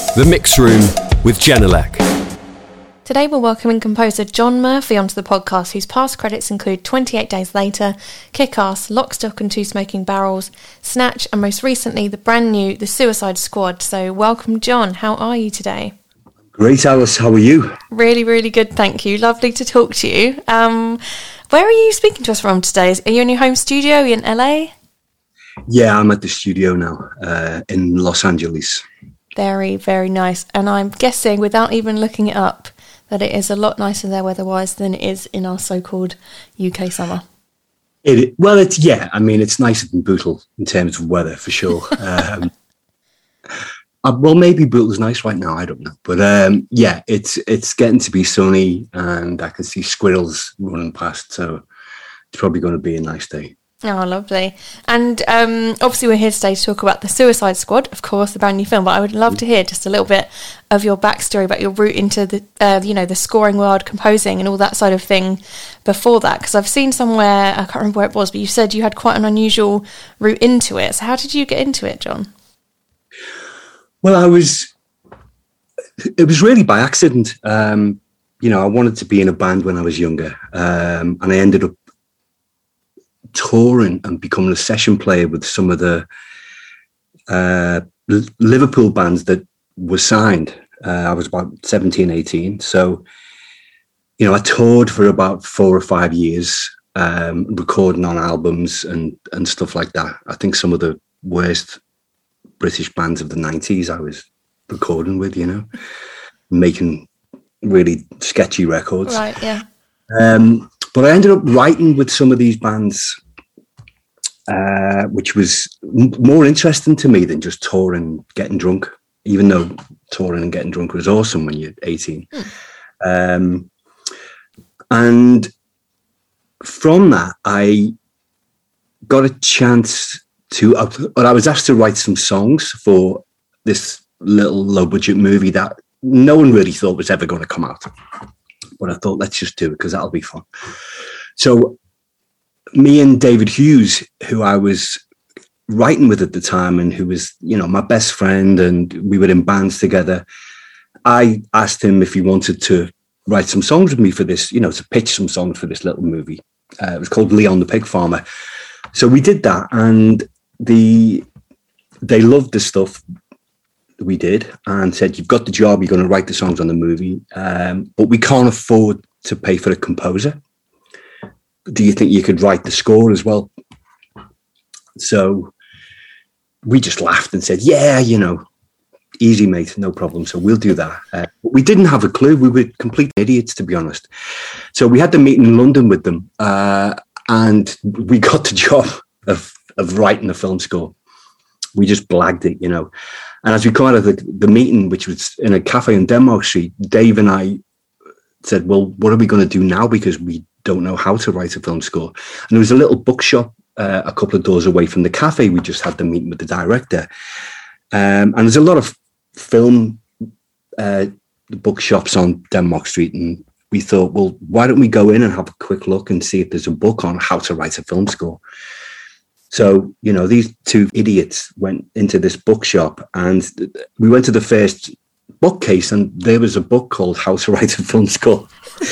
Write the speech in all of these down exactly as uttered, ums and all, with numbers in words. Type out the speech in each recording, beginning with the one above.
The Mix Room with Genelec. Today we're welcoming composer John Murphy onto the podcast, whose past credits include twenty-eight Days Later, Kick-Ass, Lock, Stock and Two Smoking Barrels, Snatch, and most recently the brand new The Suicide Squad. So welcome, John. How are you today? Great, Alice. How are you? Really, really good, thank you. Lovely to talk to you. Um, where are you speaking to us from today? Are you in your home studio? Are you in L A? Yeah, I'm at the studio now uh, in Los Angeles. Very, very nice. And I'm guessing, without even looking it up, that it is a lot nicer there weather-wise than it is in our so-called U K summer. It well, it's yeah. I mean, it's nicer than brutal in terms of weather for sure. um, uh, well, maybe brutal's nice right now. I don't know, but um, yeah, it's it's getting to be sunny, and I can see squirrels running past. So it's probably going to be a nice day. Oh, lovely. And um, obviously we're here today to talk about The Suicide Squad, of course, the brand new film, but I would love to hear just a little bit of your backstory about your route into the, uh, you know, the scoring world, composing and all that side of thing before that, because I've seen somewhere, I can't remember where it was, but you said you had quite an unusual route into it. So how did you get into it, John? Well, I was, it was really by accident. Um, you know, I wanted to be in a band when I was younger, um, and I ended up touring and becoming a session player with some of the uh, Liverpool bands that were signed. Uh, I was about seventeen, eighteen. So, you know, I toured for about four or five years, um, recording on albums and, and stuff like that. I think some of the worst British bands of the nineties I was recording with, you know, making really sketchy records. Right, yeah. Um, But I ended up writing with some of these bands, uh, which was m- more interesting to me than just touring, getting drunk, even though touring and getting drunk was awesome when you're eighteen. Mm. Um, and from that, I got a chance to, uh, or I was asked to write some songs for this little low-budget movie that no one really thought was ever going to come out. But I thought, let's just do it because that'll be fun. So me and David Hughes, who I was writing with at the time and who was, you know, my best friend, and we were in bands together, I asked him if he wanted to write some songs with me for this, you know, to pitch some songs for this little movie. Uh, it was called Leon the Pig Farmer. So we did that, and the they loved the stuff we did and said, you've got the job, you're going to write the songs on the movie, um, but we can't afford to pay for a composer. Do you think you could write the score as well? So we just laughed and said, yeah, you know, easy, mate, no problem. So we'll do that. Uh, but we didn't have a clue. We were complete idiots, to be honest. So we had the meeting in London with them, uh, and we got the job of, of writing a film score. We just blagged it, you know. And as we come out of the, the meeting, which was in a cafe on Denmark Street, Dave and I said, well, what are we going to do now? Because we don't know how to write a film score. And there was a little bookshop uh, a couple of doors away from the cafe. We just had the meeting with the director. Um, and there's a lot of film uh, bookshops on Denmark Street. And we thought, well, why don't we go in and have a quick look and see if there's a book on how to write a film score? So, you know, these two idiots went into this bookshop, and we went to the first bookcase, and there was a book called How to Write a Film Score.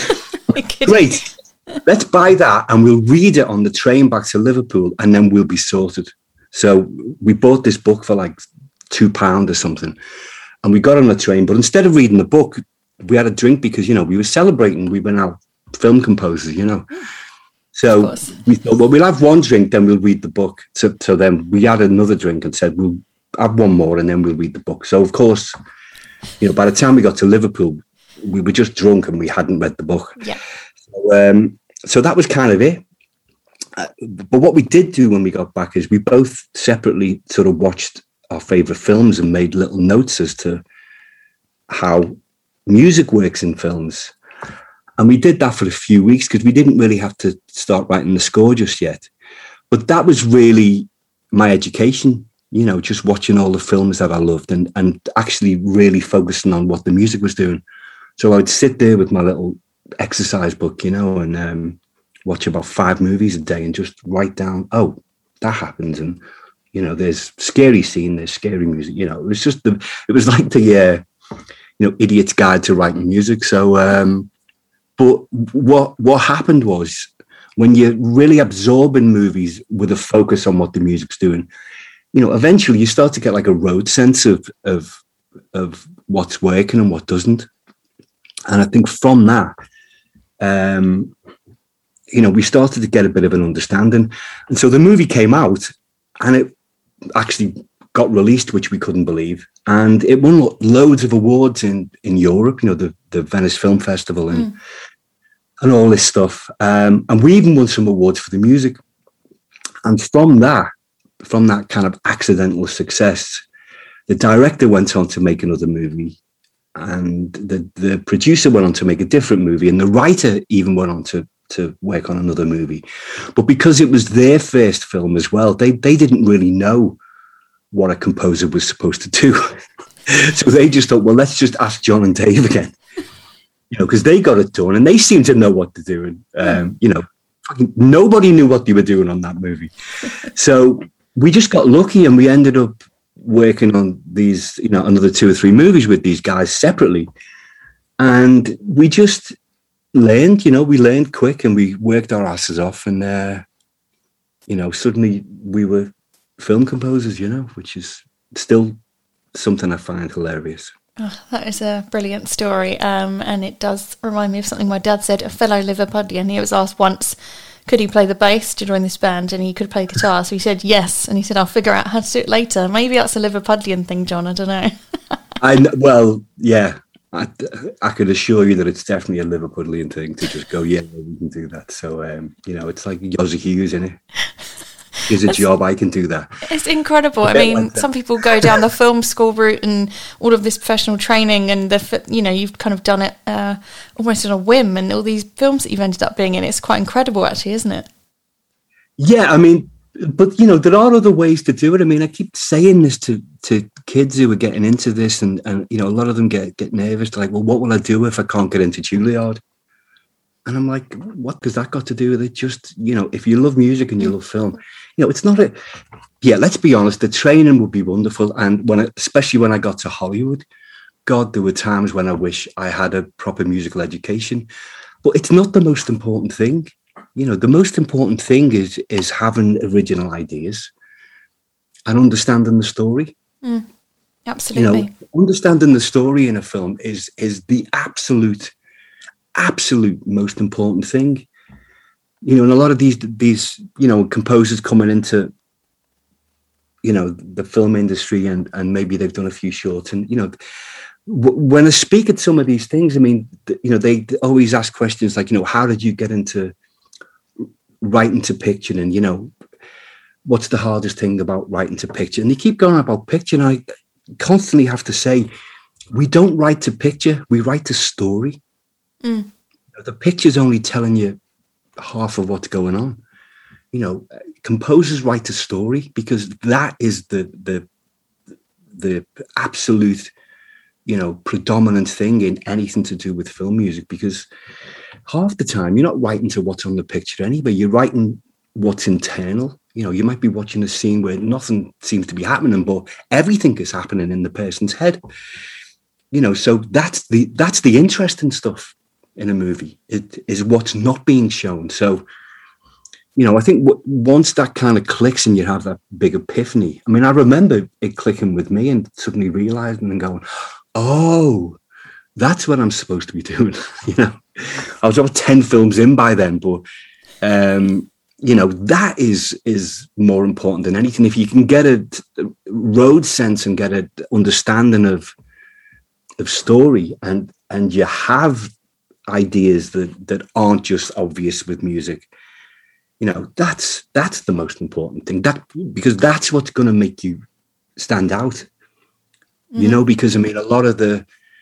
Great. Let's buy that and we'll read it on the train back to Liverpool, and then we'll be sorted. So we bought this book for like two pounds or something, and we got on the train. But instead of reading the book, we had a drink because, you know, we were celebrating. We were now film composers, you know. So we thought, well, we'll have one drink, then we'll read the book. So, so then we had another drink and said, we'll have one more and then we'll read the book. So, of course, you know, by the time we got to Liverpool, we were just drunk and we hadn't read the book. Yeah. So, um, so that was kind of it. Uh, but what we did do when we got back is we both separately sort of watched our favourite films and made little notes as to how music works in films. And we did that for a few weeks because we didn't really have to start writing the score just yet. But that was really my education, you know, just watching all the films that I loved and, and actually really focusing on what the music was doing. So I would sit there with my little exercise book, you know, and um, watch about five movies a day and just write down, oh, that happens. And, you know, there's scary scene, there's scary music, you know, it was just the, it was like the, uh, you know, Idiot's Guide to Writing Music. So, um, but what what happened was, when you're really absorbing movies with a focus on what the music's doing, you know, eventually you start to get like a road sense of of of what's working and what doesn't. And I think from that, um, you know, we started to get a bit of an understanding. And so the movie came out, and it actually got released, which we couldn't believe. And it won loads of awards in, in Europe, you know, the, the Venice Film Festival and, mm. and all this stuff. Um, and we even won some awards for the music. And from that, from that kind of accidental success, the director went on to make another movie. And the, the producer went on to make a different movie. And the writer even went on to, to work on another movie. But because it was their first film as well, they, they didn't really know what a composer was supposed to do. So they just thought, well, let's just ask John and Dave again, you know, because they got it done and they seemed to know what to do. And, um, you know, fucking nobody knew what they were doing on that movie. So we just got lucky, and we ended up working on these, you know, another two or three movies with these guys separately. And we just learned, you know, we learned quick, and we worked our asses off. And, uh, you know, suddenly we were film composers, you know, which is still something I find hilarious. Oh, that is a brilliant story. Um, and it does remind me of something my dad said. A fellow Liverpudlian, he was asked once, could he play the bass to join this band? And he could play guitar. So he said yes. And he said, I'll figure out how to do it later. Maybe that's a Liverpudlian thing, John. I don't know. I know, well, yeah, I, I could assure you that it's definitely a Liverpudlian thing to just go, yeah, we can do that. So, um, you know, it's like Yossi Hughes, isn't it? Here's a job, I can do that. It's incredible. I mean, like some people go down the film school route and all of this professional training, and the, you know, you've kind of done it uh, almost on a whim, and all these films that you've ended up being in. It's quite incredible, actually, isn't it? Yeah, I mean, but you know, there are other ways to do it. I mean, I keep saying this to to kids who are getting into this, and and you know, a lot of them get get nervous. They're like, well, what will I do if I can't get into Juilliard? And I'm like, what has that got to do with it? Just, you know, if you love music and you love film, you know, it's not a, yeah, let's be honest, the training would be wonderful. And when, I, especially when I got to Hollywood, God, there were times when I wish I had a proper musical education, but it's not the most important thing. You know, the most important thing is, is having original ideas and understanding the story. Mm, absolutely. You know, understanding the story in a film is, is the absolute absolute most important thing, you know. And a lot of these these you know composers coming into, you know, the film industry, and and maybe they've done a few shorts, and you know, w- when I speak at some of these things, I mean, th- you know, they always ask questions like, you know, how did you get into writing to picture, and you know, what's the hardest thing about writing to picture? And they keep going about picture, and I constantly have to say, we don't write to picture, we write to story. Mm. The picture's only telling you half of what's going on. You know, composers write a story, because that is the the the absolute, you know, predominant thing in anything to do with film music. Because half the time you're not writing to what's on the picture anyway. You're writing what's internal. You know, you might be watching a scene where nothing seems to be happening, but everything is happening in the person's head. You know, so that's the that's the interesting stuff in a movie. It is what's not being shown. So, you know, I think w- once that kind of clicks and you have that big epiphany, I mean, I remember it clicking with me and suddenly realizing and going, oh, that's what I'm supposed to be doing. You know, I was about ten films in by then, but, um, you know, that is is more important than anything. If you can get a, a road sense and get an understanding of of story, and and you have ideas that that aren't just obvious with music, you know, that's that's the most important thing, that because that's what's going to make you stand out. Mm-hmm. You know, because I mean, a lot of the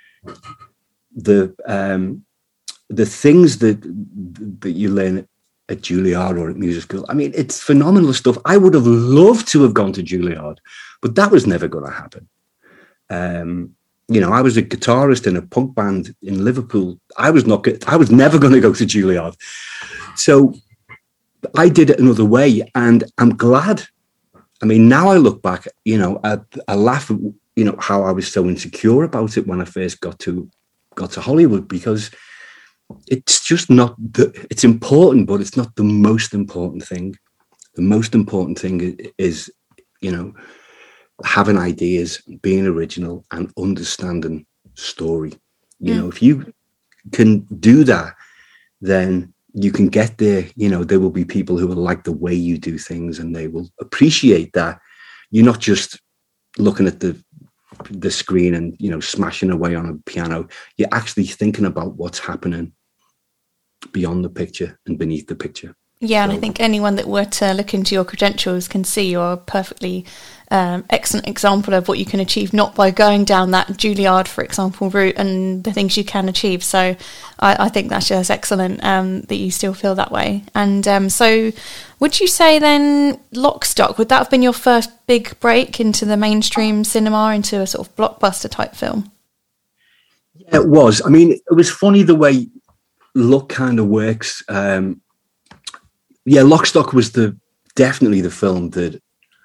the um the things that that you learn at Juilliard or at music school, I mean, it's phenomenal stuff. I would have loved to have gone to Juilliard, but that was never going to happen. um You know, I was a guitarist in a punk band in Liverpool. I was not. I was never going to go to Juilliard. So I did it another way, and I'm glad. I mean, now I look back, you know, I, I laugh you know, how I was so insecure about it when I first got to got to Hollywood, because it's just not the, it's important, but it's not the most important thing. The most important thing is, you know, having ideas, being original, and understanding story. You mm. know, if you can do that, then you can get there. You know, there will be people who will like the way you do things, and they will appreciate that. You're not just looking at the the screen and, you know, smashing away on a piano. You're actually thinking about what's happening beyond the picture and beneath the picture. Yeah, and so, I think anyone that were to look into your credentials can see you're a perfectly um, excellent example of what you can achieve, not by going down that Juilliard, for example, route and the things you can achieve. So I, I think that's just excellent um, that you still feel that way. And um, so would you say then Lock, Stock, would that have been your first big break into the mainstream cinema, into a sort of blockbuster type film? Yeah, it was. I mean, it was funny the way luck kind of works. Um, yeah, Lock, Stock was the definitely the film that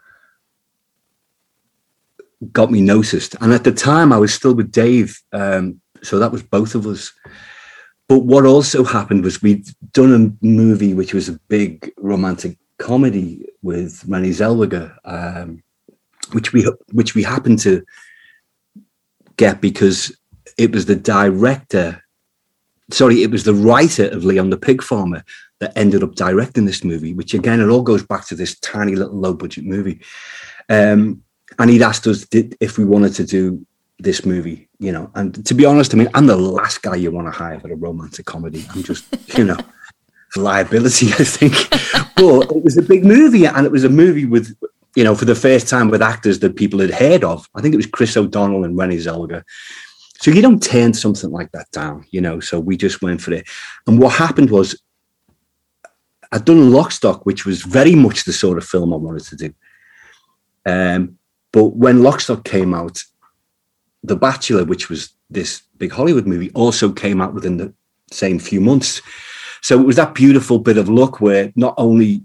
got me noticed. And at the time I was still with Dave. Um, so that was both of us. But what also happened was we'd done a movie which was a big romantic comedy with Renée Zellweger, um, which we which we happened to get because it was the director, sorry, it was the writer of Leon the Pig Farmer that ended up directing this movie, which again, it all goes back to this tiny little low budget movie. Um, and he'd asked us did, if we wanted to do this movie, you know, and to be honest, I mean, I'm the last guy you want to hire for a romantic comedy. I'm just, you know, liability, I think. But it was a big movie, and it was a movie with, you know, for the first time with actors that people had heard of. I think it was Chris O'Donnell and Renée Zellweger. So you don't turn something like that down, you know, so we just went for it. And what happened was I'd done Lock, Stock, which was very much the sort of film I wanted to do. Um, but when Lock, Stock came out, The Bachelor, which was this big Hollywood movie, also came out within the same few months. So it was that beautiful bit of luck where not only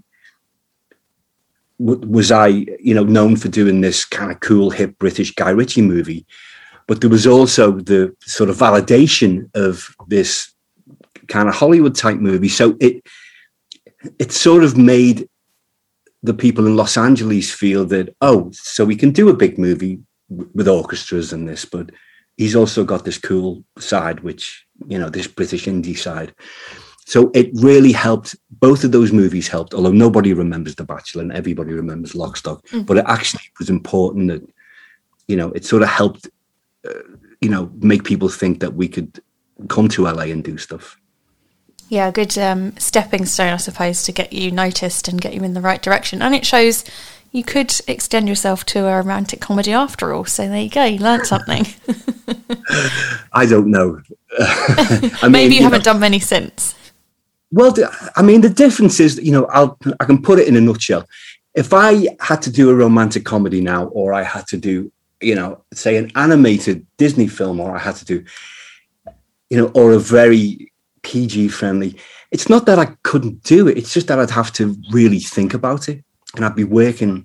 w- was I, you know, known for doing this kind of cool, hip British Guy Ritchie movie, but there was also the sort of validation of this kind of Hollywood type movie. So it it sort of made the people in Los Angeles feel that, oh, so we can do a big movie with orchestras and this, but he's also got this cool side, which, you know, this British indie side. So it really helped. Both of those movies helped, although nobody remembers The Bachelor and everybody remembers Lock, Stock. Mm-hmm. But it actually was important that, you know, it sort of helped, uh, you know, make people think that we could come to L A and do stuff. Yeah, a good um, stepping stone, I suppose, to get you noticed and get you in the right direction. And it shows you could extend yourself to a romantic comedy after all. So there you go, you learned something. I don't know. I mean, Maybe you, you haven't know, done many since. Well, I mean, the difference is, you know, I'll, I can put it in a nutshell. If I had to do a romantic comedy now, or I had to do, you know, say an animated Disney film, or I had to do, you know, or a very P G friendly, it's not that I couldn't do it. It's just that I'd have to really think about it, and I'd be working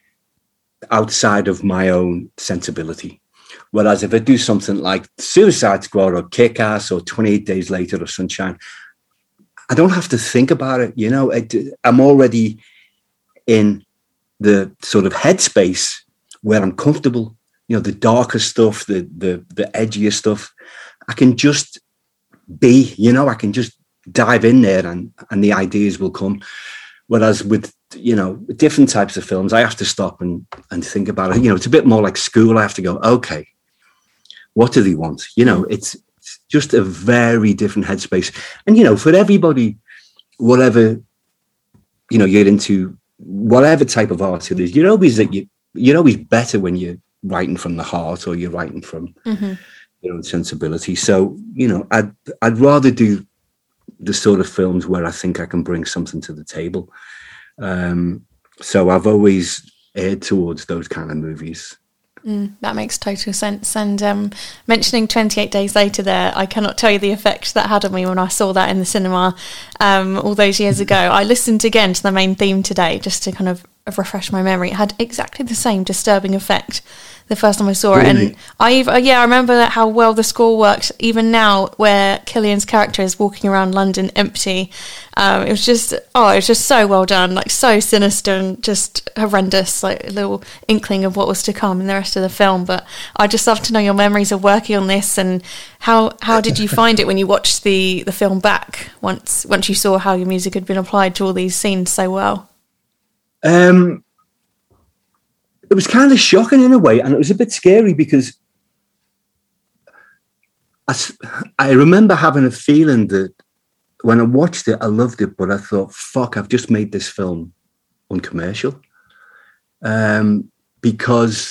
outside of my own sensibility. Whereas if I do something like Suicide Squad or Kick-Ass or twenty-eight days later or Sunshine, I don't have to think about it. You know, it, I'm already in the sort of headspace where I'm comfortable. You know, the darker stuff, the the the edgier stuff, I can just be, you know, I can just dive in there and, and the ideas will come. Whereas with, you know, different types of films, I have to stop and, and think about it. You know, it's a bit more like school. I have to go, okay, what do they want? You know, it's, it's just a very different headspace. And, you know, for everybody, whatever, you know, you're into, whatever type of art it is, you're always, that you, you're always better when you're writing from the heart or you're writing from, mm-hmm. your own sensibility. So, you know, I'd I'd rather do the sort of films where I think I can bring something to the table. Um, so I've always erred towards those kind of movies. Mm, that makes total sense. And um, mentioning twenty-eight days later there, I cannot tell you the effect that had on me when I saw that in the cinema um, all those years ago. I listened again to the main theme today just to kind of refresh my memory, it had exactly the same disturbing effect the first time I saw it. Really? And I, ev- yeah, I remember that how well the score worked, even now where Killian's character is walking around London empty. Um, it was just, oh, it was just so well done, like so sinister and just horrendous, like a little inkling of what was to come in the rest of the film. But I'd just love to know your memories of working on this, and how, how did you find it when you watched the, the film back once once you saw how your music had been applied to all these scenes so well? Um, it was kind of shocking in a way, and it was a bit scary because I, I remember having a feeling that when I watched it, I loved it, but I thought, fuck, I've just made this film uncommercial. Um, because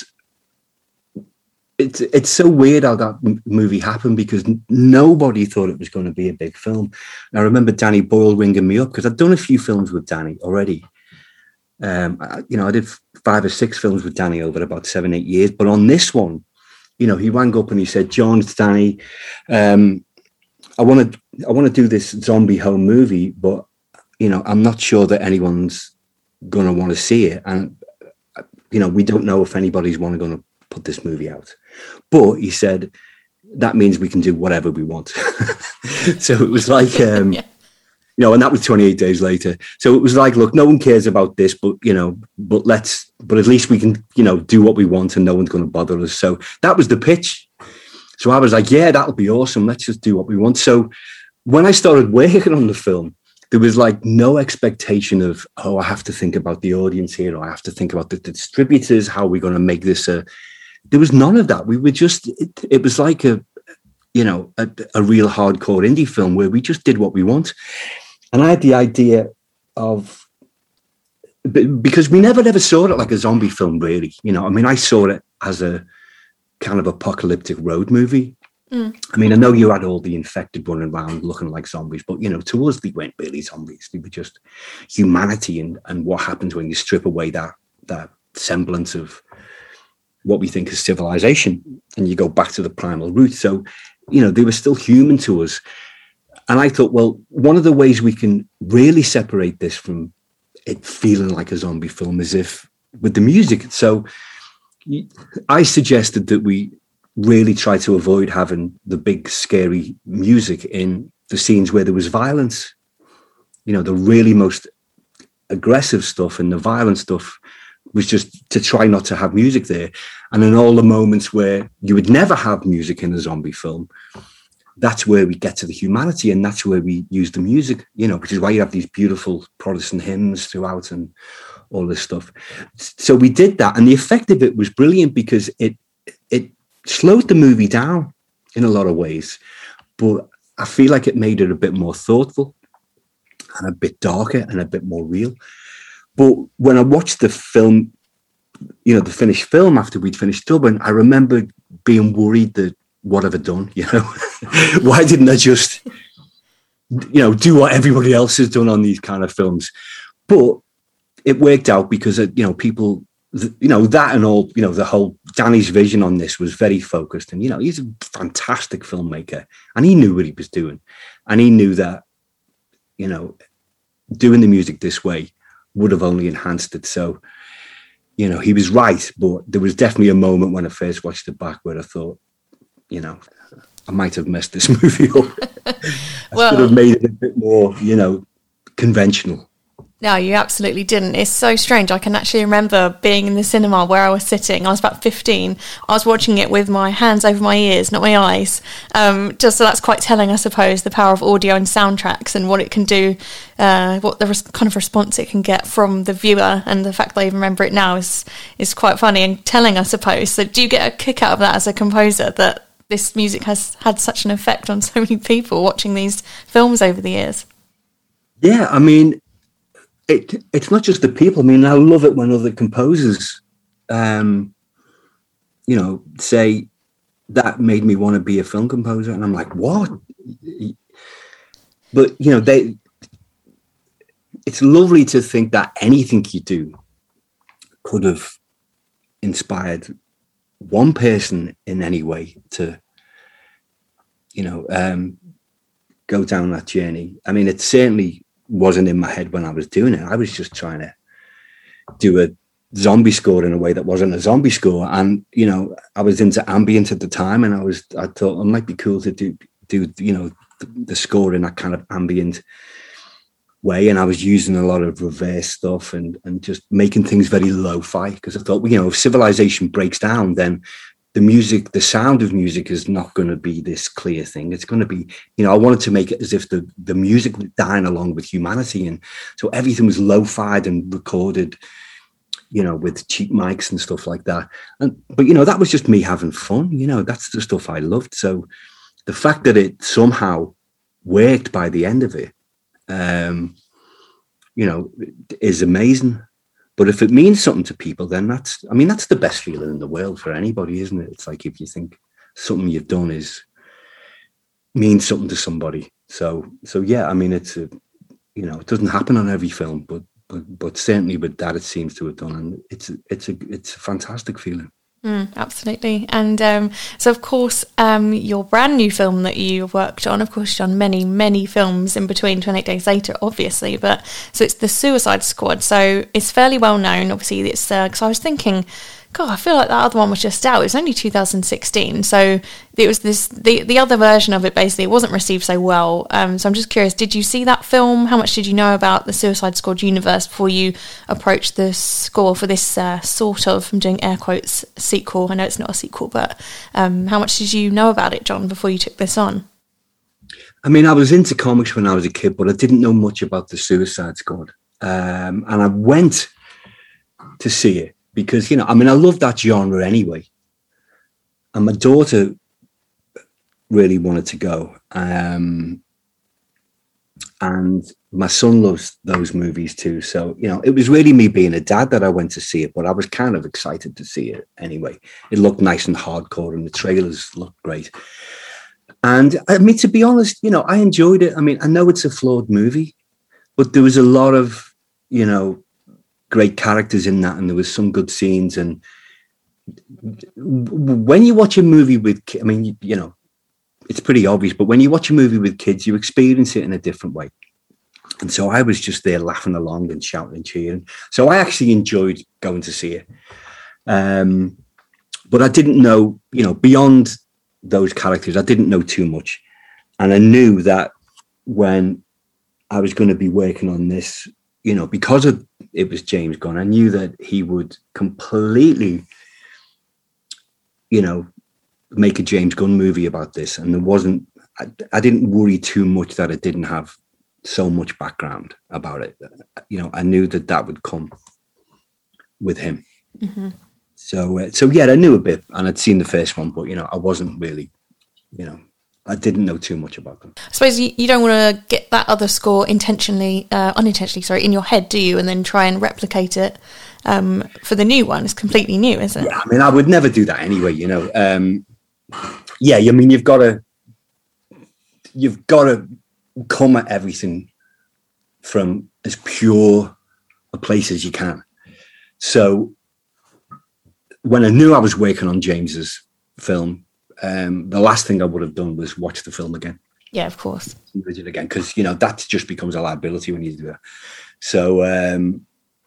it's it's so weird how that m- movie happened, because n- nobody thought it was going to be a big film. And I remember Danny Boyle ringing me up, because I'd done a few films with Danny already. Um, I, you know, I did five or six films with Danny over about seven, eight years. But on this one, you know, he rang up and he said, "John, it's Danny. Um, I want to, I want to do this zombie home movie, but you know, I'm not sure that anyone's going to want to see it, and you know, we don't know if anybody's want to going to put this movie out." But he said that means we can do whatever we want. So it was like. Um, yeah. You know, and that was twenty-eight days later. So it was like, look, no one cares about this, but, you know, but let's, but at least we can, you know, do what we want and no one's going to bother us. So that was the pitch. So I was like, yeah, that'll be awesome. Let's just do what we want. So when I started working on the film, there was like no expectation of, oh, I have to think about the audience here, or I have to think about the distributors. How are we going to make this a, there was none of that. We were just, it, it was like a, you know, a, a real hardcore indie film where we just did what we want. And I had the idea of, because we never ever saw it like a zombie film, really. You know, I mean, I saw it as a kind of apocalyptic road movie. Mm. I mean, I know you had all the infected running around looking like zombies, but, you know, to us, they weren't really zombies. They were just humanity and, and what happens when you strip away that, that semblance of what we think is civilization and you go back to the primal roots. So, you know, they were still human to us. And I thought, well, one of the ways we can really separate this from it feeling like a zombie film is if with the music. So I suggested that we really try to avoid having the big, scary music in the scenes where there was violence. You know, the really most aggressive stuff and the violent stuff was just to try not to have music there. And in all the moments where you would never have music in a zombie film, that's where we get to the humanity, and that's where we use the music, you know, which is why you have these beautiful Protestant hymns throughout and all this stuff. So we did that, and the effect of it was brilliant because it it slowed the movie down in a lot of ways, but I feel like it made it a bit more thoughtful and a bit darker and a bit more real. But when I watched the film, you know, the finished film after we'd finished dubbing, I remember being worried that what have I done, you know? Why didn't I just, you know, do what everybody else has done on these kind of films? But it worked out because, you know, people, you know, that and all, you know, the whole Danny's vision on this was very focused. And, you know, he's a fantastic filmmaker and he knew what he was doing. And he knew that, you know, doing the music this way would have only enhanced it. So, you know, he was right. But there was definitely a moment when I first watched it back where I thought, you know, I might have messed this movie up. I well, should have made it a bit more, you know, conventional. No, you absolutely didn't. It's so strange. I can actually remember being in the cinema where I was sitting. I was about fifteen. I was watching it with my hands over my ears, not my eyes. Um, just so that's quite telling, I suppose, the power of audio and soundtracks and what it can do, uh, what the res- kind of response it can get from the viewer. And the fact that I even remember it now is is quite funny and telling, I suppose. So do you get a kick out of that as a composer, that this music has had such an effect on so many people watching these films over the years? Yeah, I mean, It, it's not just the people. I mean, I love it when other composers, um, you know, say that made me want to be a film composer. And I'm like, what? But, you know, they, it's lovely to think that anything you do could have inspired one person in any way to, you know, um, go down that journey. I mean, it certainly wasn't in my head when I was doing it. I was just trying to, do a zombie score in a way that wasn't a zombie score. And, you know, I was into ambient at the time, and I was, I thought it might be cool to do, do, you know, the, the score in that kind of ambient way. And I was using a lot of reverse stuff and, and just making things very lo-fi, because I thought, well, you know, if civilization breaks down, then the music, the sound of music is not going to be this clear thing. It's going to be, you know, I wanted to make it as if the, the music was dying along with humanity. And so everything was lo-fied and recorded, you know, with cheap mics and stuff like that. And, but, you know, that was just me having fun. You know, that's the stuff I loved. So the fact that it somehow worked by the end of it, um, you know, is amazing. But if it means something to people, then that's, I mean, that's the best feeling in the world for anybody, isn't it? It's like if you think something you've done is, means something to somebody. So, so yeah, I mean, it's a, you know, it doesn't happen on every film, but, but, but certainly with that, it seems to have done. And it's, it's a, it's a fantastic feeling. Mm, absolutely. And um, so, of course, um, your brand new film that you worked on, of course, you've done many, many films in between twenty-eight Days Later, obviously. But so it's The Suicide Squad. So it's fairly well known. Obviously, it's because uh, I was thinking, God, I feel like that other one was just out. It was only two thousand sixteen. So it was this, the, the other version of it, basically, it wasn't received so well. Um, so I'm just curious, did you see that film? How much did you know about the Suicide Squad universe before you approached the score for this uh, sort of, I'm doing air quotes, sequel? I know it's not a sequel, but um, how much did you know about it, John, before you took this on? I mean, I was into comics when I was a kid, but I didn't know much about the Suicide Squad. Um, and I went to see it because, you know, I mean, I love that genre anyway. And my daughter really wanted to go. Um, and my son loves those movies too. So, you know, it was really me being a dad that I went to see it, but I was kind of excited to see it anyway. It looked nice and hardcore and the trailers looked great. And I mean, to be honest, you know, I enjoyed it. I mean, I know it's a flawed movie, but there was a lot of, you know, great characters in that, and there was some good scenes. And when you watch a movie with, I mean, you, you know, it's pretty obvious, but when you watch a movie with kids, you experience it in a different way. And so I was just there laughing along and shouting and cheering. So I actually enjoyed going to see it. Um, but I didn't know, you know, beyond those characters, I didn't know too much. And I knew that when I was going to be working on this, you know, because of it was James Gunn, I knew that he would completely, you know, make a James Gunn movie about this. And there wasn't, I, I didn't worry too much that it didn't have so much background about it. You know, I knew that that would come with him. Mm-hmm. So, uh, so yeah, I knew a bit, and I'd seen the first one, but, you know, I wasn't really, you know, I didn't know too much about them. I suppose you, you don't want to get that other score intentionally, uh, unintentionally, sorry, in your head, do you? And then try and replicate it um, for the new one. It's completely new, isn't it? Yeah, I mean, I would never do that anyway, you know. Um, yeah, I mean, you've got to, you've got to come at everything from as pure a place as you can. So when I knew I was working on James's film, um, the last thing I would have done was watch the film again. Yeah, of course. Read it again, because, you know, that just becomes a liability when you do that. So, um,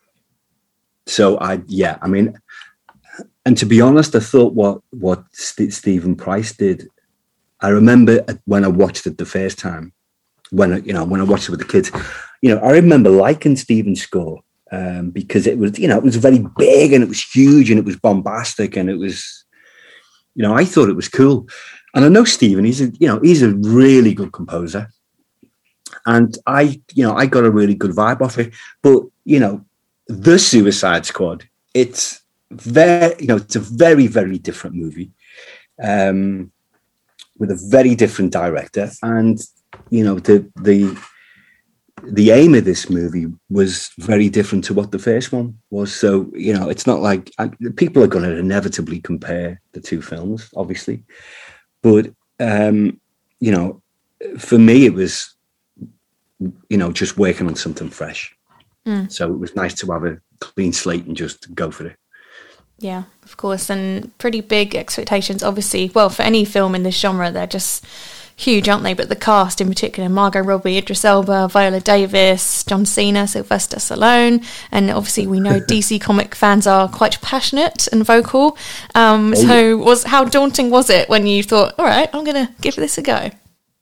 so I, yeah, I mean, and to be honest, I thought what what St- Stephen Price did. I remember when I watched it the first time, when I, you know, when I watched it with the kids, you know, I remember liking Stephen's score um, because it was, you know, it was very big and it was huge and it was bombastic and it was, you know, I thought it was cool. And I know Stephen, he's a, you know, he's a really good composer, and I, you know, I got a really good vibe off it. But, you know, The Suicide Squad, it's very, you know, it's a very, very different movie. Um, with a very different director, and, you know, the the the aim of this movie was very different to what the first one was. So, you know, it's not like I, people are going to inevitably compare the two films, obviously, but um, you know, for me, it was, you know, just working on something fresh. Mm. So it was nice to have a clean slate and just go for it. Yeah, of course. And pretty big expectations, obviously. Well, for any film in this genre, they're just huge, aren't they? But the cast in particular, Margot Robbie, Idris Elba, Viola Davis, John Cena, Sylvester Stallone, and obviously we know D C comic fans are quite passionate and vocal. Um, oh, so was how daunting was it when you thought, all right, I'm going to give this a go?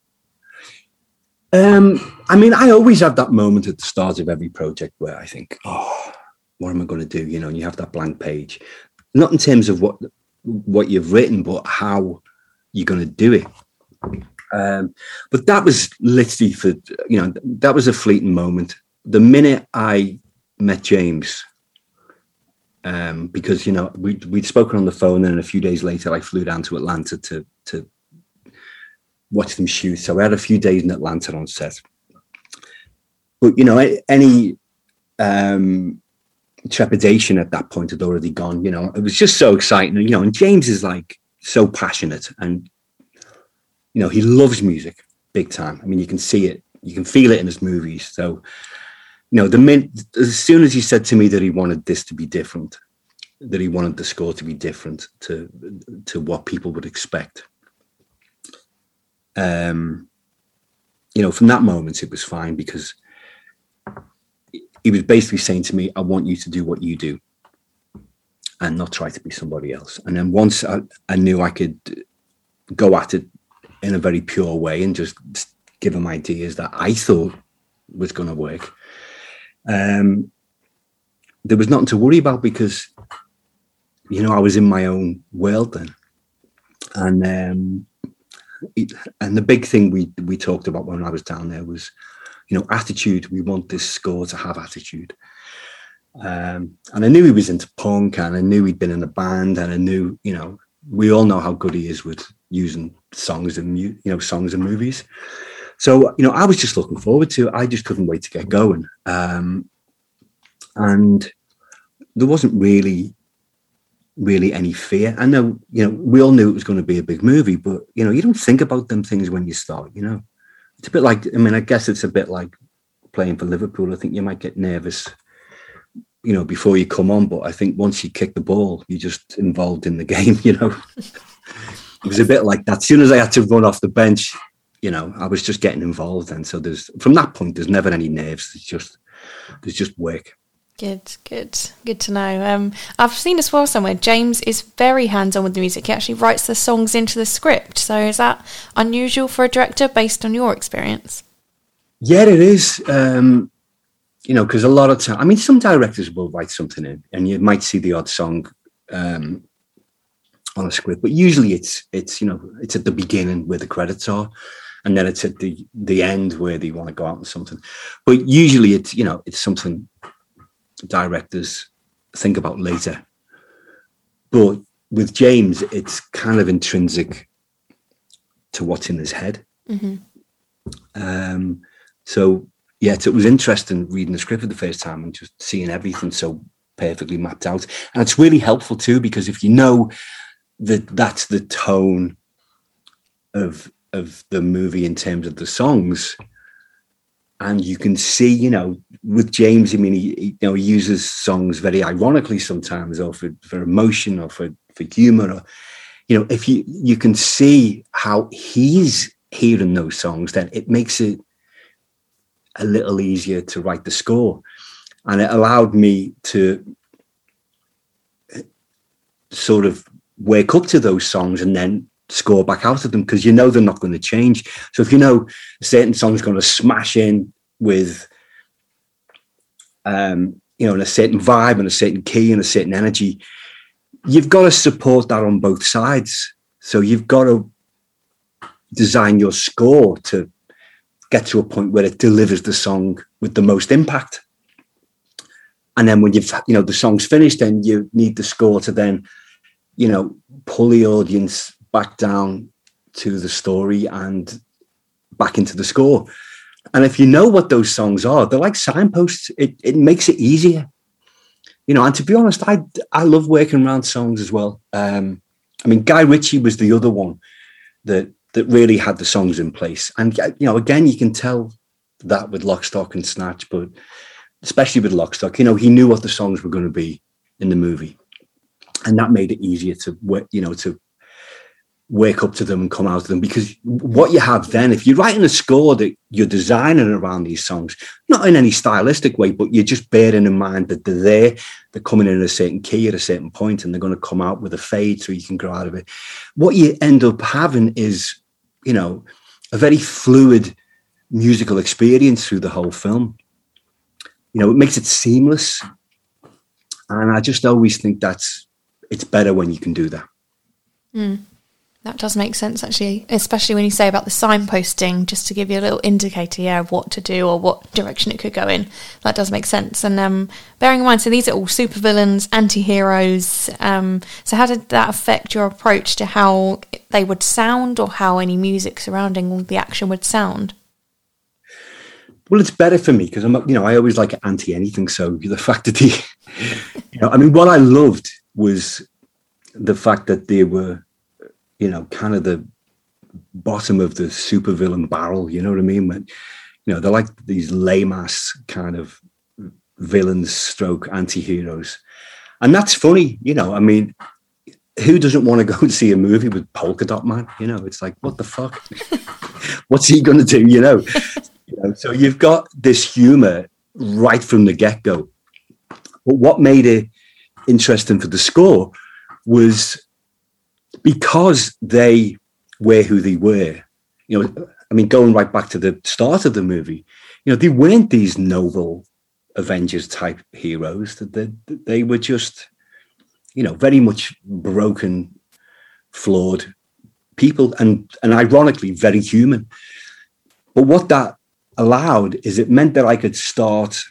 Um, I mean, I always have that moment at the start of every project where I think, oh, what am I going to do? You know, and you have that blank page, not in terms of what what you've written, but how you're going to do it. Um, but that was literally for, you know, that was a fleeting moment. The minute I met James, um, because, you know, we, we'd spoken on the phone, and a few days later I flew down to Atlanta to, to watch them shoot. So I had a few days in Atlanta on set. But, you know, any um, trepidation at that point had already gone. You know, it was just so exciting. You know, and James is like so passionate, and you know, he loves music big time. I mean, you can see it, you can feel it in his movies. So, you know, the min- as soon as he said to me that he wanted this to be different, that he wanted the score to be different to to what people would expect, um, you know, from that moment it was fine, because he was basically saying to me, I want you to do what you do and not try to be somebody else. And then once I, I knew I could go at it in a very pure way and just give him ideas that I thought was going to work, um, there was nothing to worry about, because, you know, I was in my own world then. And um, it, and the big thing we we talked about when I was down there was, you know, attitude. We want this score to have attitude. Um, and I knew he was into punk, and I knew he'd been in a band, and I knew, you know, we all know how good he is with using songs and, you know, songs and movies. So, you know, I was just looking forward to it. I just couldn't wait to get going. Um, and there wasn't really, really any fear. I know, you know, we all knew it was going to be a big movie, but, you know, you don't think about them things when you start, you know. It's a bit like, I mean, I guess it's a bit like playing for Liverpool. I think you might get nervous, you know, before you come on, but I think once you kick the ball, you're just involved in the game, you know. It was a bit like that. As soon as I had to run off the bench, you know, I was just getting involved. And so there's, from that point, there's never any nerves. It's just, there's just work. Good, good, good to know. Um, I've seen as well somewhere, James is very hands-on with the music. He actually writes the songs into the script. So is that unusual for a director based on your experience? Yeah, it is. Um, you know, because a lot of time, I mean, some directors will write something in, and you might see the odd song um, on a script, but usually it's, it's, you know, it's at the beginning where the credits are, and then it's at the, the end where they want to go out on something. But usually it's, you know, it's something directors think about later. But with James, it's kind of intrinsic to what's in his head. Mm-hmm. Um, so, yeah, it was interesting reading the script for the first time and just seeing everything so perfectly mapped out. And it's really helpful too, because if you know that that's the tone of of the movie in terms of the songs, and you can see, you know, with James, I mean, he, he you know, he uses songs very ironically sometimes, or for, for emotion, or for, for humor, or, you know, if you, you can see how he's hearing those songs, then it makes it a little easier to write the score. And it allowed me to sort of wake up to those songs and then score back out of them, because you know they're not going to change. So if you know a certain song's going to smash in with, um, you know, in a certain vibe and a certain key and a certain energy, you've got to support that on both sides. So you've got to design your score to get to a point where it delivers the song with the most impact. And then when you've, you know, the song's finished, then you need the score to then, you know, pull the audience back down to the story and back into the score. And if you know what those songs are, they're like signposts. It it makes it easier, you know. And to be honest, I I love working around songs as well. Um, I mean, Guy Ritchie was the other one that that really had the songs in place. And you know, again, you can tell that with Lock, Stock and Snatch, but especially with Lock, Stock, you know, he knew what the songs were going to be in the movie, and that made it easier to work, you know, to wake up to them and come out of them. Because what you have then, if you're writing a score that you're designing around these songs, not in any stylistic way, but you're just bearing in mind that they're there, they're coming in at a certain key at a certain point, and they're going to come out with a fade so you can grow out of it. What you end up having is, you know, a very fluid musical experience through the whole film. You know, it makes it seamless. And I just always think that's, it's better when you can do that. Mm. That does make sense, actually, especially when you say about the signposting, just to give you a little indicator, yeah, of what to do or what direction it could go in. That does make sense. And um, bearing in mind, so these are all supervillains, anti-heroes. Um, so how did that affect your approach to how they would sound, or how any music surrounding the action would sound? Well, it's better for me because I'm, you know, I always like anti-anything. So the fact that the, you know, I mean, what I loved was the fact that they were, you know, kind of the bottom of the supervillain barrel, you know what I mean? When, you know, they're like these lame-ass kind of villains stroke anti-heroes. And that's funny, you know, I mean, who doesn't want to go and see a movie with Polka Dot Man? You know, it's like, what the fuck? What's he going to do, you know? you know? So you've got this humor right from the get-go. But what made it interesting for the score was because they were who they were. You know, I mean, going right back to the start of the movie, you know, they weren't these noble Avengers type heroes. That they, they were just, you know, very much broken, flawed people, and and ironically very human. But what that allowed is it meant that I could start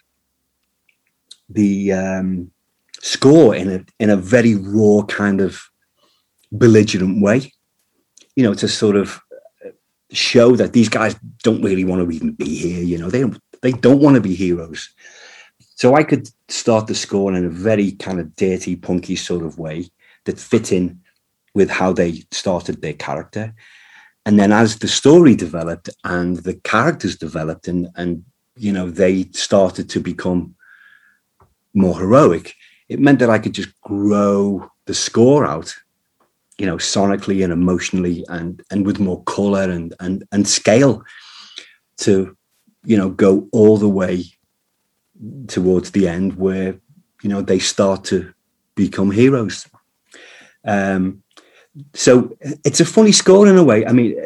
the um, score in a in a very raw kind of belligerent way, you know, to sort of show that these guys don't really want to even be here. You know, they don't they don't want to be heroes. So I could start the score in a very kind of dirty, punky sort of way that fit in with how they started their character. And then as the story developed and the characters developed and, and you know, they started to become more heroic, it meant that I could just grow the score out, you know, sonically and emotionally and, and with more color and, and, and scale to, you know, go all the way towards the end where, you know, they start to become heroes. Um, so it's a funny score in a way. I mean,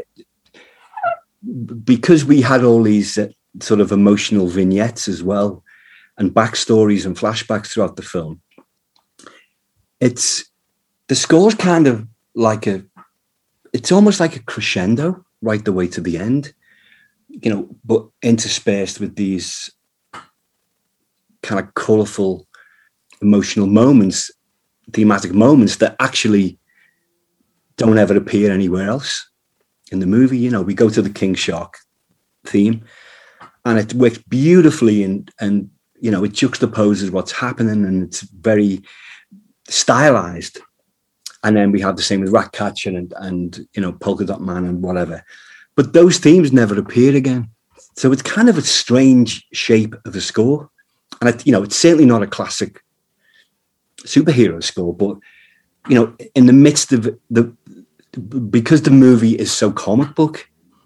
because we had all these uh, sort of emotional vignettes as well and backstories and flashbacks throughout the film, it's, the score's kind of like a, it's almost like a crescendo right the way to the end, you know, but interspersed with these kind of colorful, emotional moments, thematic moments that actually don't ever appear anywhere else in the movie. You know, we go to the King Shark theme and it works beautifully and, and, you know, it juxtaposes what's happening and it's very stylized. And then we have the same with Ratcatcher and, and, you know, Polka Dot Man and whatever. But those themes never appear again. So it's kind of a strange shape of a score. And, it, you know, it's certainly not a classic superhero score, but, you know, in the midst of the, because the movie is so comic book,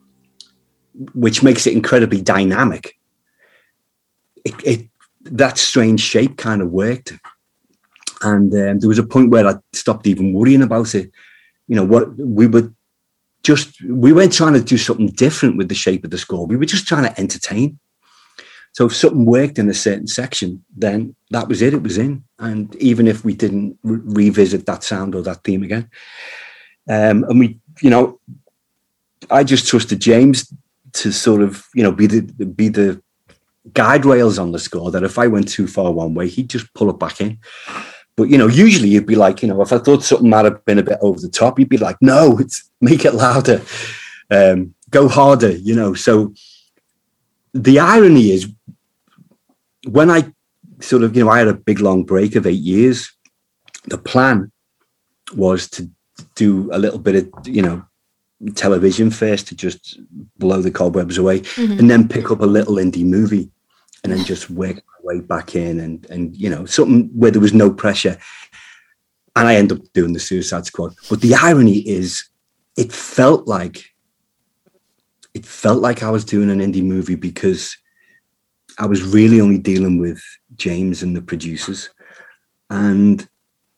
which makes it incredibly dynamic, it, it that strange shape kind of worked. And um, there was a point where I stopped even worrying about it. You know, what we were just, we weren't trying to do something different with the shape of the score. We were just trying to entertain. So if something worked in a certain section, then that was it, it was in. And even if we didn't re- revisit that sound or that theme again. Um, and we, you know, I just trusted James to sort of, you know, be the, be the guide rails on the score, that if I went too far one way, he'd just pull it back in. But, you know, usually you'd be like, you know, if I thought something might have been a bit over the top, you'd be like, no, it's make it louder, um, go harder, you know. So the irony is, when I sort of, you know, I had a big long break of eight years, the plan was to do a little bit of, you know, television first to just blow the cobwebs away, mm-hmm. and then pick up a little indie movie and then just work my way back in and, and, you know, something where there was no pressure. And I end up doing the Suicide Squad. But the irony is it felt like it felt like I was doing an indie movie because I was really only dealing with James and the producers, and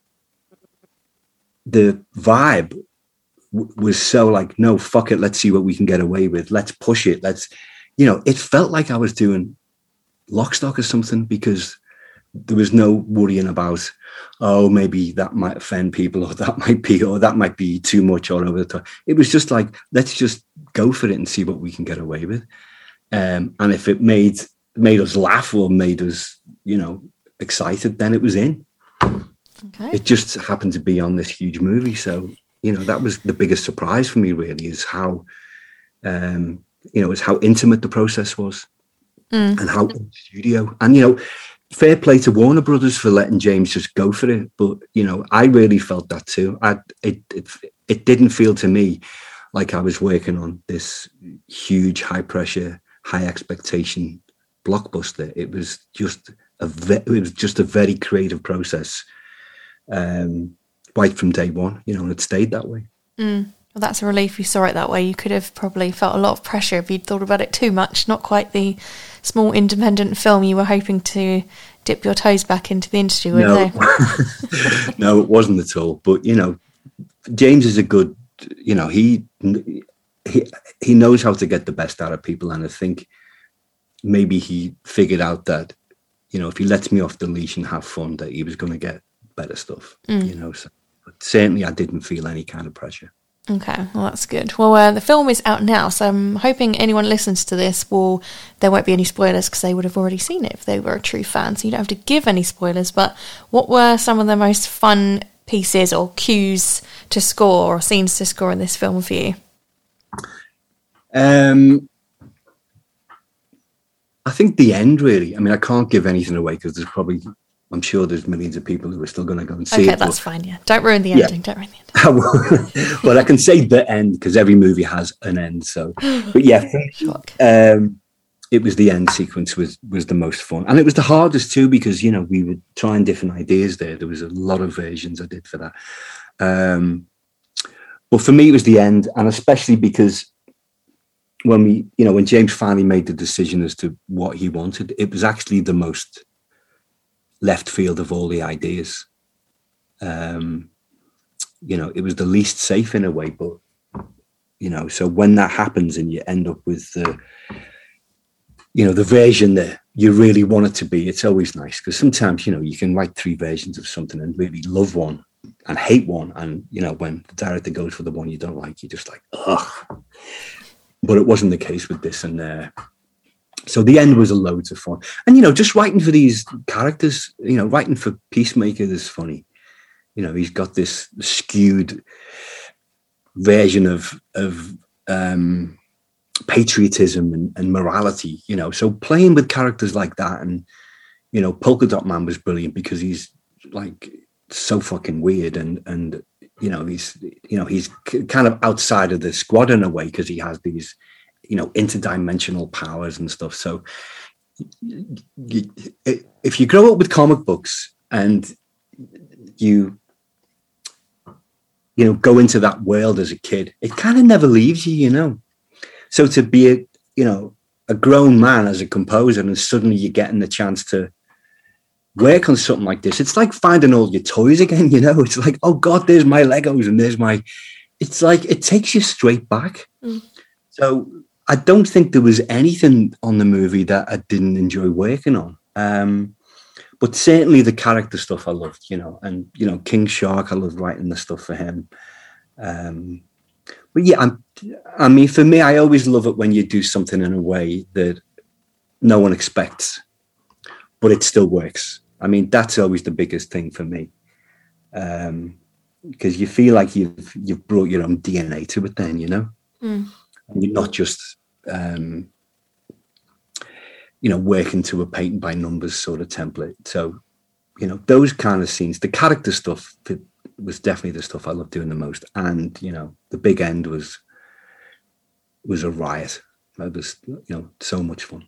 the vibe w- was so like, no, fuck it, let's see what we can get away with. Let's push it. Let's, you know, it felt like I was doing Lock, Stock or something, because there was no worrying about, oh, maybe that might offend people, or that might be, or that might be too much or over the top. It was just like, let's just go for it and see what we can get away with. Um, and if it made made us laugh or made us, you know, excited, then it was in. Okay. It just happened to be on this huge movie. So, you know, that was the biggest surprise for me, really, is how, um, you know, is how intimate the process was mm. and how in the studio. And, you know, fair play to Warner Brothers for letting James just go for it. But, you know, I really felt that too. I, it, it, it didn't feel to me like I was working on this huge, high pressure, high expectation blockbuster. It was just a ve- it was just a very creative process, um, right from day one, you know, and it stayed that way. Mm. Well, that's a relief you saw it that way. You could have probably felt a lot of pressure if you'd thought about it too much. Not quite the small independent film you were hoping to dip your toes back into the industry with. No, no, it wasn't at all. But you know, James is a good, you know, he he he knows how to get the best out of people, and I think maybe he figured out that, you know, if he lets me off the leash and have fun, that he was going to get better stuff, mm. you know. So, but certainly I didn't feel any kind of pressure. Okay, well, that's good. Well, uh, the film is out now, so I'm hoping anyone listens to this will, there won't be any spoilers because they would have already seen it if they were a true fan, so you don't have to give any spoilers. But what were some of the most fun pieces or cues to score or scenes to score in this film for you? Um... I think the end, really. I mean, I can't give anything away because there's probably, I'm sure there's millions of people who are still going to go and see okay, it. Okay, that's but, fine, yeah. Don't ruin the ending, yeah. don't ruin the ending. But I can say the end because every movie has an end. So, but yeah, um, it was the end sequence was was the most fun. And it was the hardest too because, you know, we were trying different ideas there. There was a lot of versions I did for that. Um, but for me, it was the end, and especially because when we, you know, when James finally made the decision as to what he wanted, it was actually the most left field of all the ideas. Um, you know, it was the least safe in a way, but, you know, so when that happens and you end up with the, you know, the version that you really want it to be, it's always nice because sometimes, you know, you can write three versions of something and really love one and hate one. And, you know, when the director goes for the one you don't like, you're just like, ugh. But it wasn't the case with this. And uh, so the end was a loads of fun. And, you know, just writing for these characters, you know, writing for Peacemaker is funny. You know, he's got this skewed version of, of um, patriotism and, and morality, you know. So playing with characters like that, and, you know, Polka Dot Man was brilliant because he's like so fucking weird and, and, you know, he's, you know, he's kind of outside of the squad in a way because he has these, you know, interdimensional powers and stuff. So you, if you grow up with comic books and you, you know, go into that world as a kid, it kind of never leaves you, you know. So to be a, you know, a grown man as a composer and suddenly you're getting the chance to work on something like this, it's like finding all your toys again, you know. It's like, oh God, there's my Legos and there's my, it's like, it takes you straight back. Mm. So I don't think there was anything on the movie that I didn't enjoy working on. Um, but certainly the character stuff I loved, you know, and, you know, King Shark, I loved writing the stuff for him. Um, but yeah, I'm, I mean, for me, I always love it when you do something in a way that no one expects, but it still works. I mean, that's always the biggest thing for me, um, because you feel like you've you've brought your own D N A to it. Then, you know, mm. and you're not just um, you know, working to a paint by numbers sort of template. So, you know, those kind of scenes, the character stuff was definitely the stuff I loved doing the most. And, you know, the big end was was a riot. It was, you know, so much fun.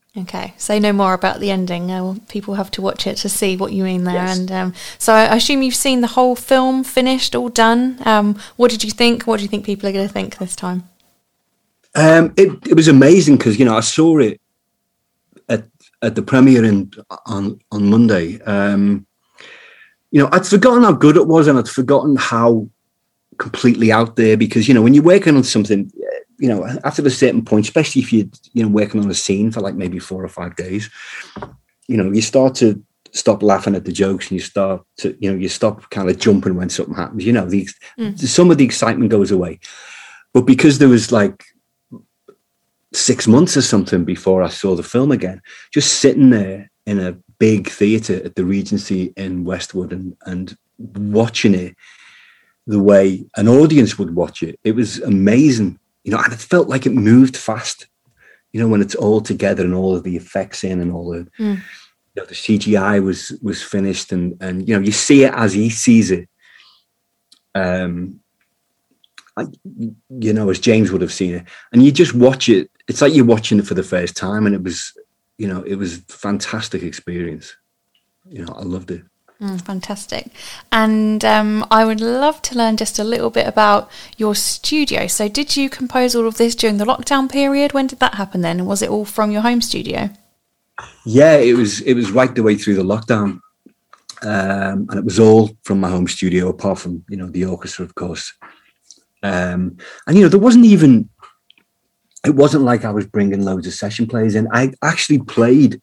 Okay, say no more about the ending. Uh, people have to watch it to see what you mean there. Yes. And um, so I assume you've seen the whole film finished, all done. Um, what did you think? What do you think people are going to think this time? Um, it, it was amazing because, you know, I saw it at at the premiere in, on, on Monday. Um, you know, I'd forgotten how good it was, and I'd forgotten how completely out there, because, you know, when you're working on something, you know, after a certain point, especially if you're, you know, working on a scene for like maybe four or five days, you know, you start to stop laughing at the jokes, and you start to, you know, you stop kind of jumping when something happens. You know, the mm. some of the excitement goes away. But because there was like six months or something before I saw the film again, just sitting there in a big theatre at the Regency in Westwood and and watching it the way an audience would watch it, it was amazing. You know, and it felt like it moved fast, you know, when it's all together and all of the effects in and all the, mm. you know, the C G I was was finished, and, and, you know, you see it as he sees it. Um, I, you know, as James would have seen it, and you just watch it. It's like you're watching it for the first time, and it was, you know, it was a fantastic experience. You know, I loved it. Mm, fantastic. And um, I would love to learn just a little bit about your studio. So did you compose all of this during the lockdown period? When did that happen then? Was it all from your home studio? Yeah, it was it was right the way through the lockdown. Um, and it was all from my home studio, apart from, you know, the orchestra, of course. Um, and, you know, there wasn't even, it wasn't like I was bringing loads of session players in. I actually played...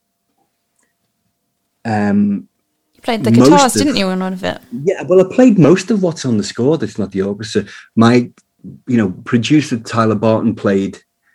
Um, played the guitars, didn't you, on one of it? Yeah, well, I played most of what's on the score. That's not the orchestra. My, you know, producer Tyler Barton played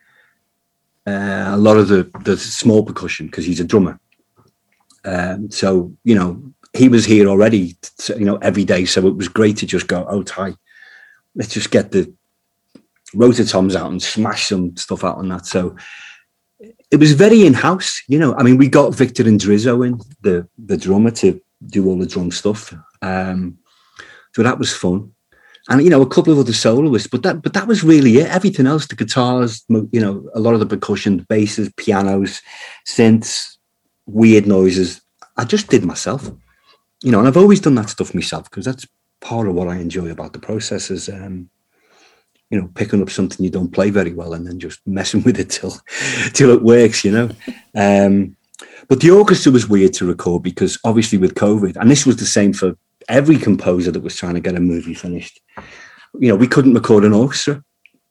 uh, a lot of the the small percussion because he's a drummer. Um, so, you know, he was here already, you know, every day. So it was great to just go, oh, Ty, let's just get the rototoms out and smash some stuff out on that. So it was very in-house, you know. I mean, we got Victor and Drizzo in, the the drummer, to do all the drum stuff. Um, so that was fun. And, you know, a couple of other soloists, but that but that was really it. Everything else, the guitars, you know, a lot of the percussion, basses, pianos, synths, weird noises, I just did myself. You know, and I've always done that stuff myself because that's part of what I enjoy about the process is, um, you know, picking up something you don't play very well and then just messing with it till, till it works, you know. Um, but the orchestra was weird to record because obviously with COVID, and this was the same for every composer that was trying to get a movie finished, you know, we couldn't record an orchestra.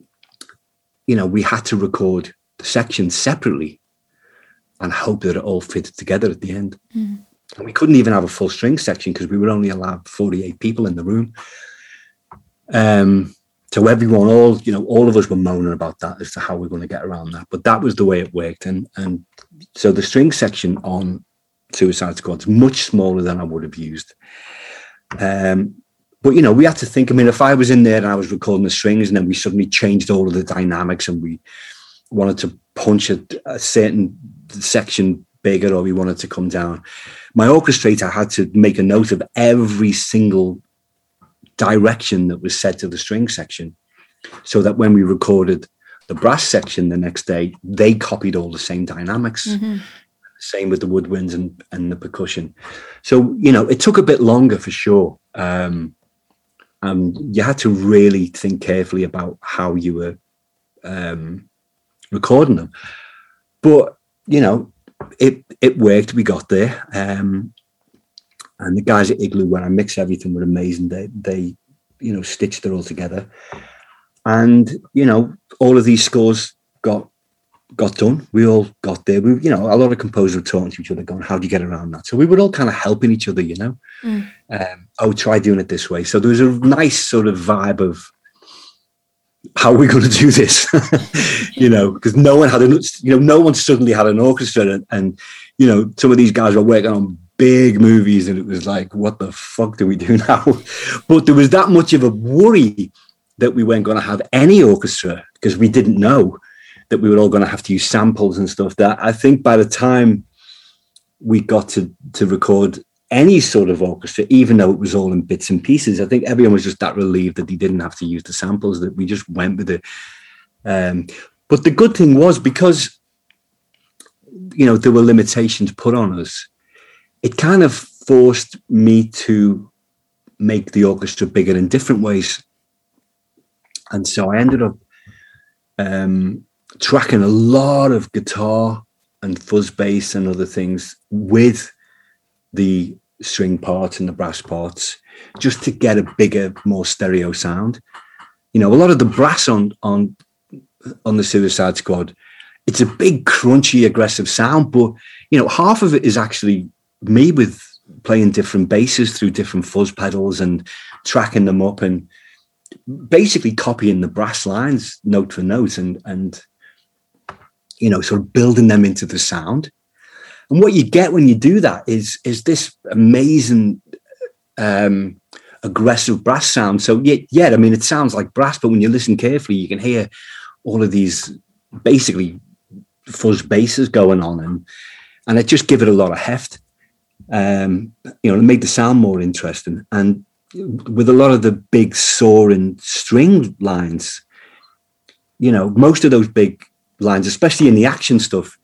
You know, we had to record the sections separately and hope that it all fitted together at the end. Mm. And we couldn't even have a full string section because we were only allowed forty-eight people in the room. Um, so everyone, all, you know, all of us were moaning about that as to how we're going to get around that. But that was the way it worked. And and so the string section on Suicide Squad is much smaller than I would have used. Um, but, you know, we had to think, I mean, if I was in there and I was recording the strings and then we suddenly changed all of the dynamics and we wanted to punch a, a certain section bigger or we wanted to come down, my orchestrator had to make a note of every single direction that was said to the string section so that when we recorded the brass section the next day, they copied all the same dynamics. Mm-hmm. Same with the woodwinds and, and the percussion. So, you know, it took a bit longer for sure. Um, um, you had to really think carefully about how you were um, recording them. But, you know, it it worked. We got there. Um, and the guys at Igloo, when I mixed everything, were amazing. They, they, you know, stitched it all together. And, you know, all of these scores got got done. We all got there. We, you know, a lot of composers were talking to each other, going, how do you get around that? So we were all kind of helping each other, you know. Mm. Um, oh, try doing it this way. So there was a nice sort of vibe of how are we going to do this? You know, because no one had, a, you know, no one suddenly had an orchestra and, and, you know, some of these guys were working on big movies and it was like, what the fuck do we do now? But there was that much of a worry that we weren't going to have any orchestra because we didn't know that we were all going to have to use samples and stuff, that I think by the time we got to, to record any sort of orchestra, even though it was all in bits and pieces, I think everyone was just that relieved that they didn't have to use the samples, that we just went with it. Um, but the good thing was, because you know, there were limitations put on us, it kind of forced me to make the orchestra bigger in different ways. And so I ended up um, tracking a lot of guitar and fuzz bass and other things with the string parts and the brass parts, just to get a bigger, more stereo sound. You know, a lot of the brass on on on the Suicide Squad, it's a big, crunchy, aggressive sound, but you know, half of it is actually me with playing different basses through different fuzz pedals and tracking them up and basically copying the brass lines note for note and and you know, sort of building them into the sound. And what you get when you do that is is this amazing um aggressive brass sound. So yeah, yeah, I mean, it sounds like brass, but when you listen carefully, you can hear all of these basically fuzz basses going on, and and it just give it a lot of heft. Um, you know, to make the sound more interesting. And with a lot of the big soaring string lines, you know, most of those big lines, especially in the action stuff,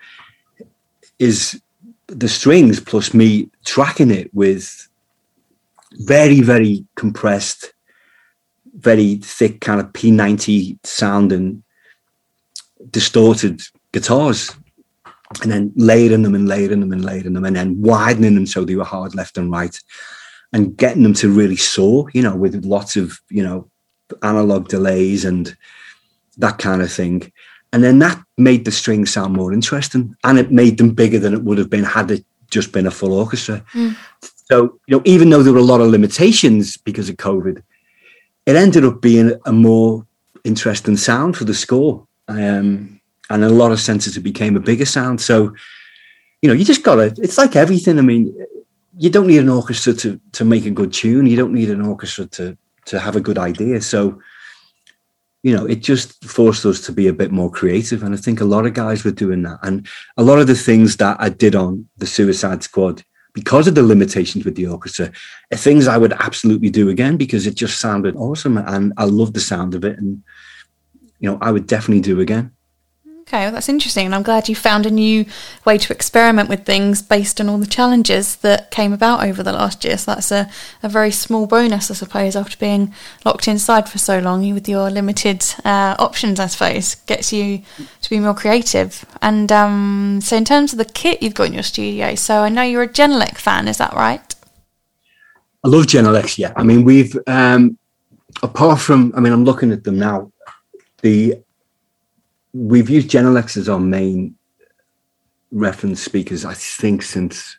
is the strings plus me tracking it with very, very compressed, very thick kind of P ninety sounding distorted guitars, and then layering them and layering them and layering them and then widening them so they were hard left and right and getting them to really soar, you know, with lots of, you know, analog delays and that kind of thing. And then that made the strings sound more interesting, and it made them bigger than it would have been had it just been a full orchestra. Mm. So, you know, even though there were a lot of limitations because of COVID, it ended up being a more interesting sound for the score. Um, and in a lot of senses, it became a bigger sound. So, you know, you just got to, it's like everything. I mean, you don't need an orchestra to to make a good tune. You don't need an orchestra to to have a good idea. So, you know, it just forced us to be a bit more creative. And I think a lot of guys were doing that. And a lot of the things that I did on the Suicide Squad, because of the limitations with the orchestra, are things I would absolutely do again, because it just sounded awesome. And I love the sound of it. And, you know, I would definitely do again. Okay, well, that's interesting. And I'm glad you found a new way to experiment with things based on all the challenges that came about over the last year. So that's a, a very small bonus, I suppose, after being locked inside for so long with your limited uh, options, I suppose, gets you to be more creative. And um, so in terms of the kit you've got in your studio, so I know you're a Genelec fan, is that right? I love Genelec, yeah. I mean, we've, um, apart from, I mean, I'm looking at them now, the we've used Genelec as our main reference speakers, I think, since,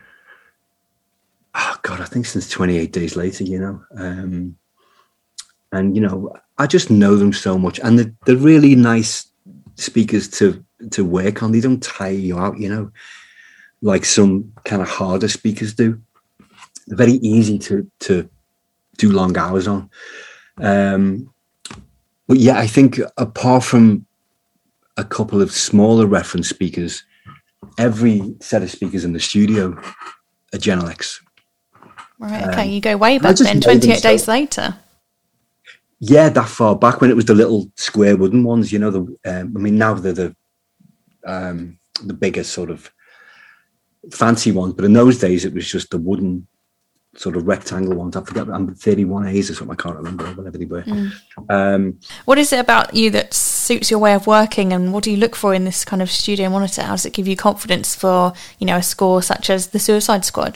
oh God, I think since twenty-eight Days Later, you know. Um, and, you know, I just know them so much. And they're, they're really nice speakers to, to work on. They don't tire you out, you know, like some kind of harder speakers do. They're very easy to, to do long hours on. Um, but yeah, I think apart from a couple of smaller reference speakers, every set of speakers in the studio are Genelec. Right, okay, um, you go way back then, twenty-eight Days Later. Yeah, that far back when it was the little square wooden ones, you know, the, um, I mean, now they're the, um, the bigger sort of fancy ones, but in those days it was just the wooden sort of rectangle ones. I forget, I'm thirty-one A's or something, I can't remember, whatever they were. Mm. Um, what is it about you that suits your way of working, and what do you look for in this kind of studio monitor? How does it give you confidence for, you know, a score such as the Suicide Squad?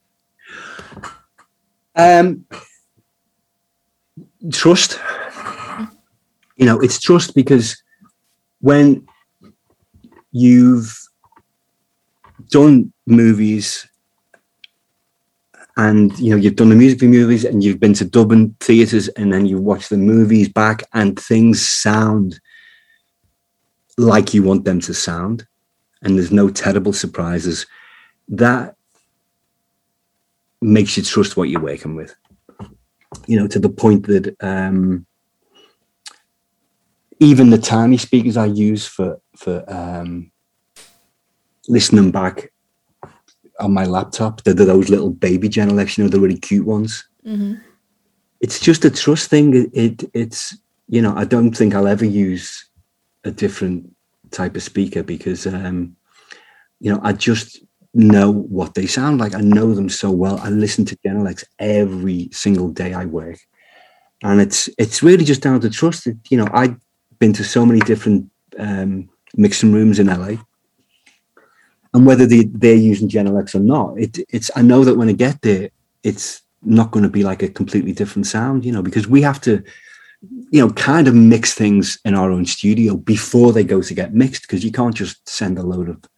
Um, trust. Mm. You know, it's trust, because when you've done movies and, you know, you've done the music for movies and you've been to Dublin theatres and then you watch the movies back and things sound like you want them to sound and there's no terrible surprises, that makes you trust what you're working with. You know, to the point that um, even the tiny speakers I use for, for um, listening back on my laptop, they're those little baby Genelec, you know, the really cute ones. Mm-hmm. It's just a trust thing. It, it it's, you know, I don't think I'll ever use a different type of speaker, because um, you know, I just know what they sound like. I know them so well. I listen to Genelecs every single day I work. And it's it's really just down to trust. That, you know, I've been to so many different um, mixing rooms in L A. And whether they, they're using Genelecs or not, it, it's I know that when I get there, it's not going to be like a completely different sound, you know, because we have to, you know, kind of mix things in our own studio before they go to get mixed, because you can't just send a load of,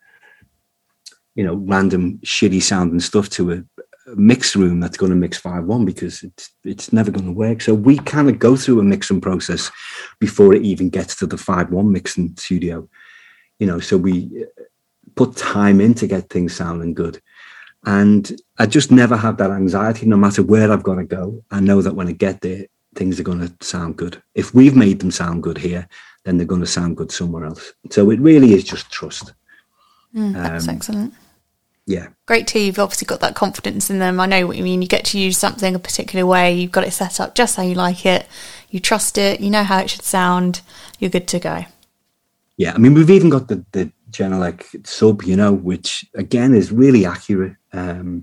you know, random shitty sounding stuff to a, a mix room that's going to mix five one, because it's it's never going to work. So we kind of go through a mixing process before it even gets to the five one mixing studio, you know, so we put time in to get things sounding good. And I just never have that anxiety. No matter where I've got to go, I know that when I get there, things are going to sound good. If we've made them sound good here, then they're going to sound good somewhere else. So it really is just trust. Mm, that's um, excellent. Yeah. Great too. You've obviously got that confidence in them. I know what you mean. You get to use something a particular way. You've got it set up just how you like it. You trust it. You know how it should sound. You're good to go. Yeah. I mean, we've even got the, the Genelec sub, you know, which again is really accurate. Um,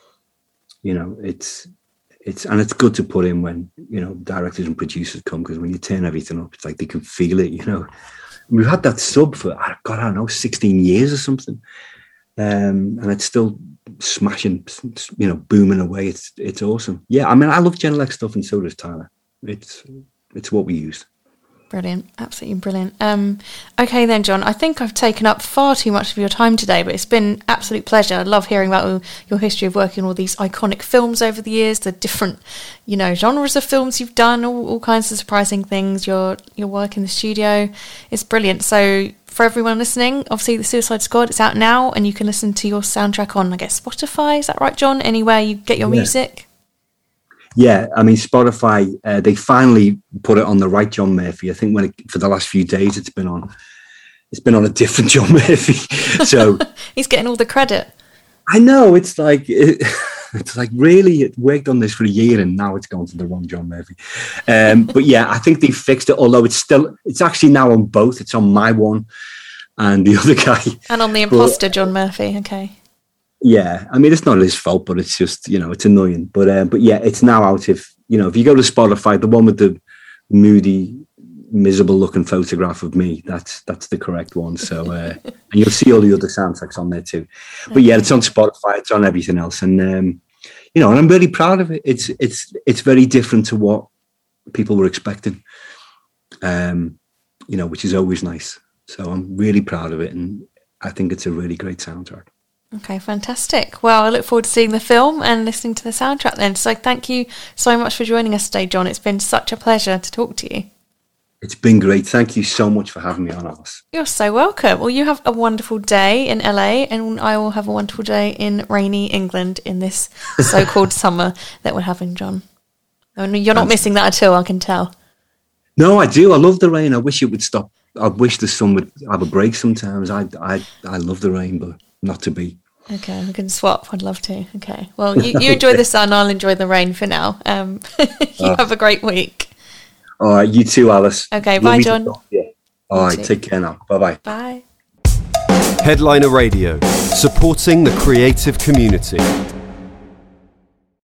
you know, it's, it's, and it's good to put in when, you know, directors and producers come, because when you turn everything up, it's like they can feel it, you know. And we've had that sub for, God, I don't know, sixteen years or something. Um, and it's still smashing, you know, booming away. It's, it's awesome. Yeah. I mean, I love Genelec stuff, and so does Tyler. It's, it's what we use. Brilliant. Absolutely brilliant. Um, okay then, John, I think I've taken up far too much of your time today, but it's been absolute pleasure. I love hearing about your history of working on all these iconic films over the years, the different, you know, genres of films you've done, all, all kinds of surprising things, your, your work in the studio. It's brilliant. So for everyone listening, obviously the Suicide Squad, it's out now, and you can listen to your soundtrack on, I guess, Spotify. Is that right, John? Anywhere you get your yeah. music? Yeah, I mean, Spotify, uh, they finally put it on the right John Murphy. I think when it, for the last few days it's been on, it's been on a different John Murphy. So he's getting all the credit. I know, it's like, it, it's like really, it worked on this for a year and now it's gone to the wrong John Murphy. Um, but yeah, I think they fixed it, although it's still, it's actually now on both. It's on my one and the other guy. And on the imposter, but, John Murphy, okay. Yeah, I mean, it's not his fault, but it's just, you know, it's annoying. But uh, but yeah, it's now out. If, you know, if you go to Spotify, the one with the moody, miserable looking photograph of me, that's that's the correct one. So, uh, and you'll see all the other soundtracks on there too. But yeah, it's on Spotify, it's on everything else. And, um, you know, and I'm really proud of it. It's, it's, it's very different to what people were expecting, um, you know, which is always nice. So I'm really proud of it. And I think it's a really great soundtrack. Okay, fantastic. Well, I look forward to seeing the film and listening to the soundtrack then. So thank you so much for joining us today, John. It's been such a pleasure to talk to you. It's been great. Thank you so much for having me on, Alice. You're so welcome. Well, you have a wonderful day in L A, and I will have a wonderful day in rainy England in this so-called summer that we're having, John. You're not Thanks. Missing that at all, I can tell. No, I do. I love the rain. I wish it would stop. I wish the sun would have a break sometimes. I, I, I love the rain, but not to be. Okay, we can swap. I'd love to. Okay. Well, you, you enjoy the sun. I'll enjoy the rain for now. Um, you uh, have a great week. All right. You too, Alice. Okay. Bye, John. Yeah. All you right. Too. Take care now. Bye-bye. Bye. Headliner Radio, supporting the creative community.